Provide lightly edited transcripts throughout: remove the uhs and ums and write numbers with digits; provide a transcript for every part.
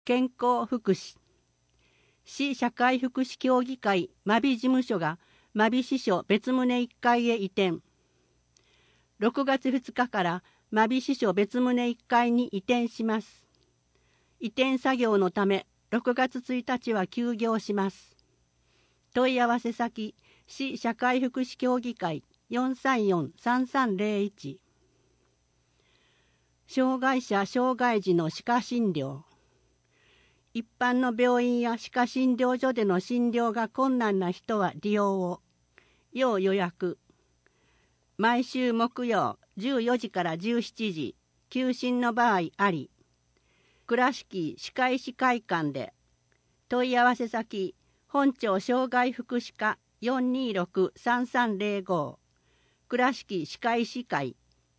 健康福祉市社会福祉協議会真備事務所が真備支所別棟1階へ移転。6月2日から真備支所別棟1階に移転します。移転作業のため6月1日は休業します。問い合わせ先市社会福祉協議会 434-3301 障害者障害児の歯科診療。一般の病院や歯科診療所での診療が困難な人は利用を。要予約。毎週木曜14時から17時、休診の場合あり。倉敷歯科医師会館で。問い合わせ先、本庁障害福祉課 426-3305。倉敷歯科医師会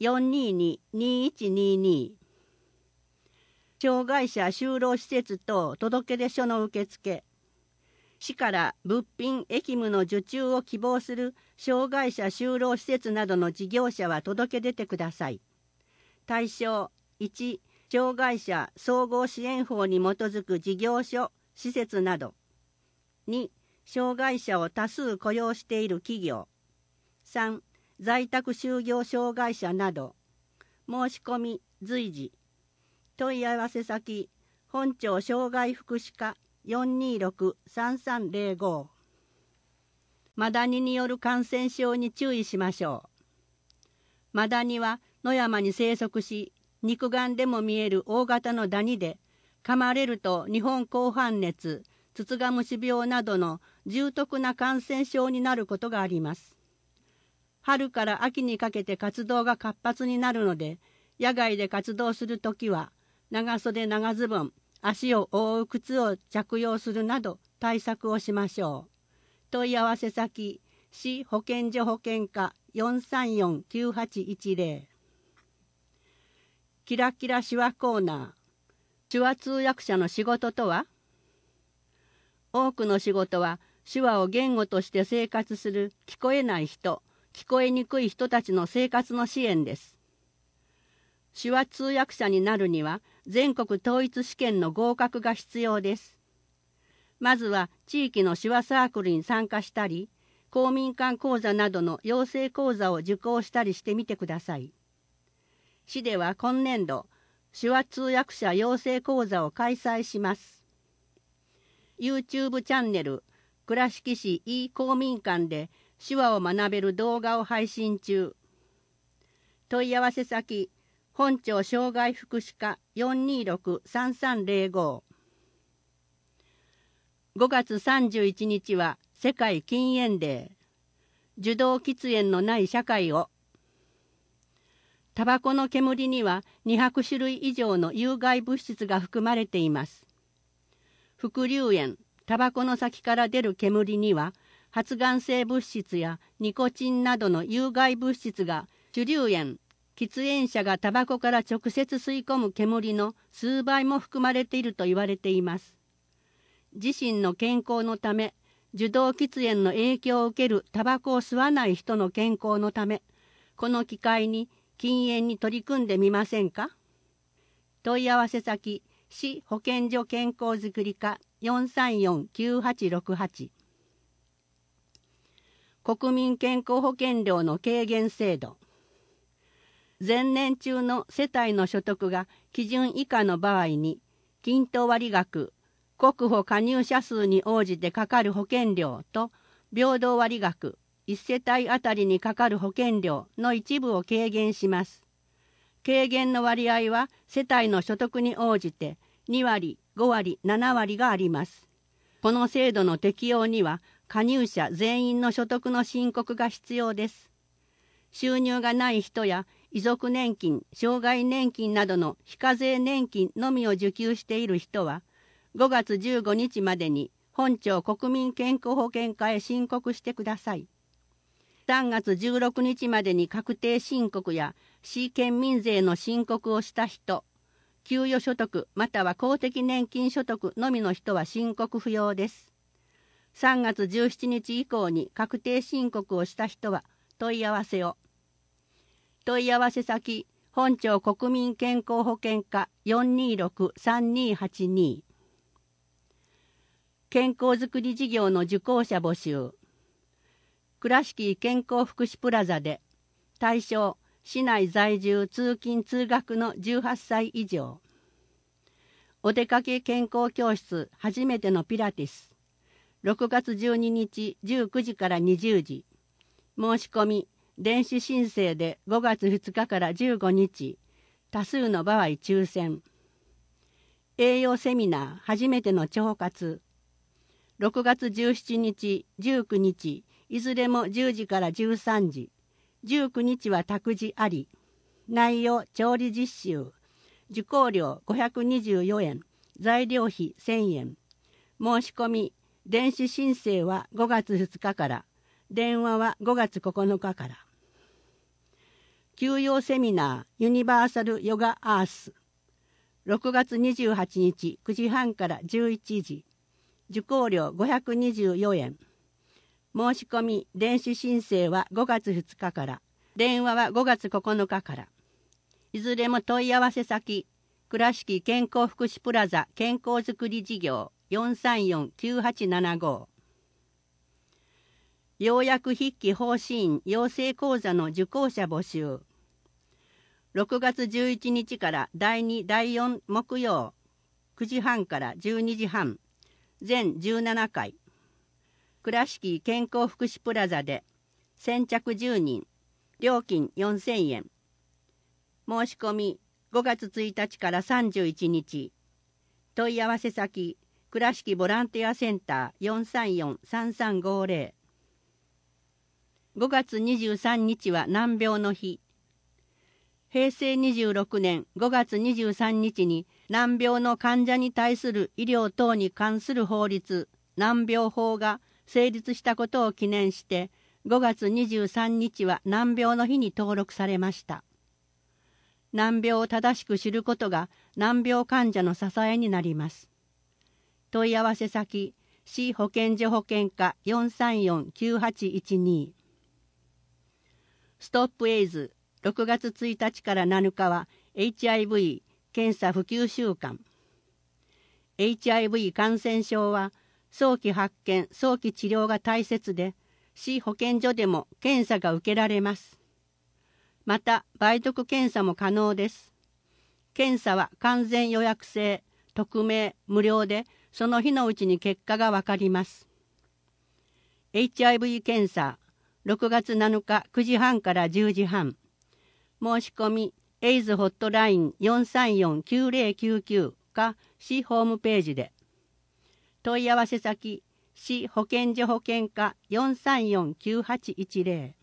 422-2122。障害者就労施設等届出書の受付。市から物品役務の受注を希望する障害者就労施設などの事業者は届け出てください。対象1、障害者総合支援法に基づく事業所、施設など。2、障害者を多数雇用している企業。3、在宅就業障害者など。申し込み随時。問い合わせ先、本庁障害福祉課 426-3305。マダニによる感染症に注意しましょう。マダニは野山に生息し、肉眼でも見える大型のダニで、噛まれると日本紅斑熱、ツツガムシ病などの重篤な感染症になることがあります。春から秋にかけて活動が活発になるので、野外で活動するときは、長袖長ズボン、足を覆う靴を着用するなど対策をしましょう。問い合わせ先、市保健所保健課 434-9810。キラキラ手話コーナー。手話通訳者の仕事とは？多くの仕事は手話を言語として生活する聞こえない人、聞こえにくい人たちの生活の支援です。手話通訳者になるには全国統一試験の合格が必要です。まずは地域の手話サークルに参加したり、公民館講座などの養成講座を受講したりしてみてください。市では今年度、手話通訳者養成講座を開催します。YouTube チャンネル、倉敷市 E 公民館で手話を学べる動画を配信中。問い合わせ先、本庁障害福祉課 426-3305。5月31日は世界禁煙デー。受動喫煙のない社会を。タバコの煙には200種類以上の有害物質が含まれています。副流煙、タバコの先から出る煙には発がん性物質やニコチンなどの有害物質が主流煙、喫煙者がタバコから直接吸い込む煙の数倍も含まれていると言われています。自身の健康のため、受動喫煙の影響を受けるタバコを吸わない人の健康のため、この機会に禁煙に取り組んでみませんか？問い合わせ先、市保健所健康づくり課 434-9868。国民健康保険料の軽減制度。前年中の世帯の所得が基準以下の場合に、均等割額、国保加入者数に応じてかかる保険料と、平等割額、1世帯あたりにかかる保険料の一部を軽減します。軽減の割合は世帯の所得に応じて2割、5割、7割があります。この制度の適用には、加入者全員の所得の申告が必要です。収入がない人や遺族年金、障害年金などの非課税年金のみを受給している人は、5月15日までに本庁国民健康保険課へ申告してください。3月16日までに確定申告や市県民税の申告をした人、給与所得または公的年金所得のみの人は申告不要です。3月17日以降に確定申告をした人は問い合わせを。問い合わせ先、本庁国民健康保険課 426-3282。 健康づくり事業の受講者募集。倉敷健康福祉プラザで対象市内在住通勤通学の18歳以上。お出かけ健康教室初めてのピラティス。6月12日19時から20時。申し込み電子申請で5月2日から15日。多数の場合抽選。栄養セミナー初めての腸活。6月17日19日いずれも10時から13時。19日は託児あり。内容調理実習。受講料524円。材料費1000円。申し込み電子申請は5月2日から。電話は5月9日から。休養セミナーユニバーサルヨガアース。6月28日9時半から11時。受講料524円。申し込み電子申請は5月2日から。電話は5月9日から。いずれも問い合わせ先倉敷健康福祉プラザ健康づくり事業 434-9875。 要約筆記方針員養成講座の受講者募集。6月11日から第2第4木曜9時半から12時半。全17回。倉敷健康福祉プラザで先着10人。料金4000円。申し込み5月1日から31日。問い合わせ先倉敷ボランティアセンター 434-3350。5月23日は難病の日。平成26年5月23日に難病の患者に対する医療等に関する法律難病法が成立したことを記念して5月23日は難病の日に登録されました。難病を正しく知ることが難病患者の支えになります。問い合わせ先市保健所保健課 434-9812。 ストップエイズ6月1日から7日は HIV 検査普及週間。 HIV 感染症は早期発見早期治療が大切で市保健所でも検査が受けられます。また梅毒検査も可能です。検査は完全予約制匿名無料でその日のうちに結果がわかります。 HIV 検査6月7日9時半から10時半。申し込みエイズホットライン 434-9099 か市ホームページで。問い合わせ先市保健所保健課 434-9810。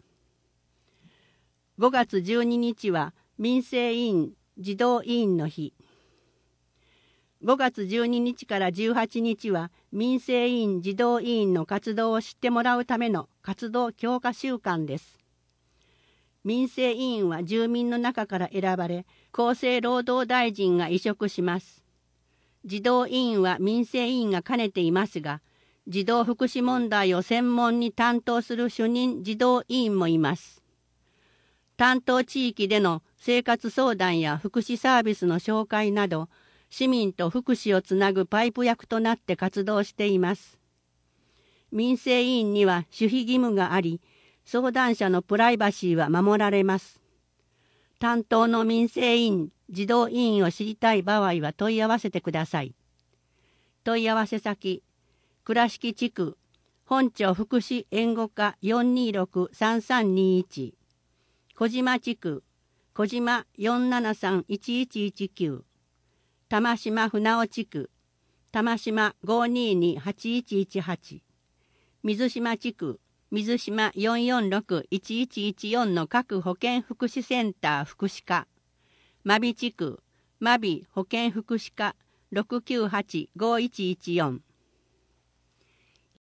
5月12日は民生委員児童委員の日。5月12日から18日は民生委員児童委員の活動を知ってもらうための活動強化週間です。民生委員は住民の中から選ばれ、厚生労働大臣が委嘱します。児童委員は民生委員が兼ねていますが、児童福祉問題を専門に担当する主任児童委員もいます。担当地域での生活相談や福祉サービスの紹介など、市民と福祉をつなぐパイプ役となって活動しています。民生委員には守秘義務があり、相談者のプライバシーは守られます。担当の民生委員、児童委員を知りたい場合は問い合わせてください。問い合わせ先、倉敷地区本町福祉援護課 426-3321。小島地区小島 473-1119。玉島船尾地区玉島 522-8118。水島地区水島 446-1114 の各保健福祉センター福祉課。真備地区真備保健福祉課 698-5114。